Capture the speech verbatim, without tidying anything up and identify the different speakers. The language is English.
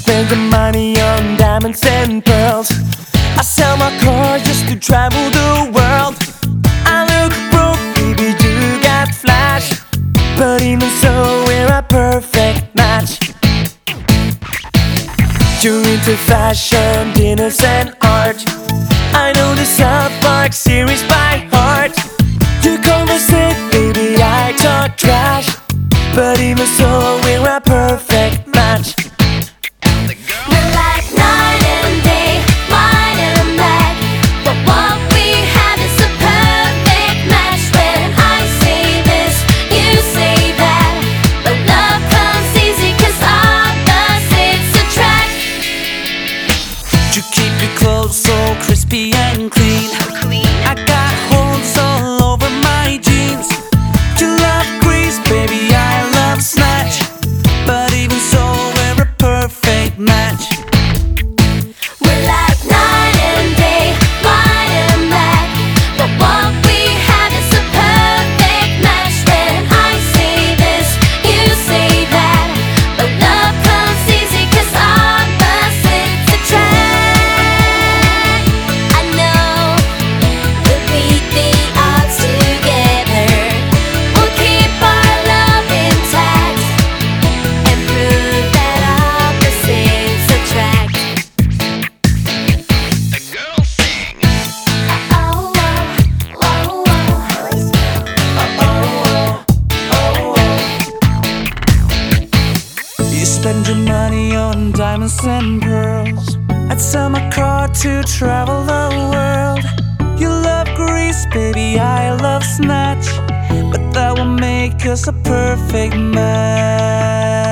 Speaker 1: spend the money on diamonds and pearls. I sell my car just to travel the world. I look broke, baby, you got flash, but even so we're a perfect match. You're into fashion, dinners and art. I know the South Park series by heart. You conversate, baby, I talk trash, but even so we're a perfect match.
Speaker 2: We're like night and day, white and black, but what we have is a perfect match. When I say this, you say that, but love comes easy 'cause opposites attract.
Speaker 1: You keep your clothes so crispy and clean. I got holes all over my jeans. You love grease, baby, I love snatch, but even so we're a perfect match.
Speaker 2: We're like night and day, white and black, but what we have is a perfect match. When I say this, you say that, but love comes easy 'cause opposites attract. I know we'll beat the odds together. We'll keep our love intact and prove that opposites attract.
Speaker 1: You spend your money on diamonds and pearls. I'd sell my car to travel the world. You love grease, baby, I love snatch, but that will make us a perfect match.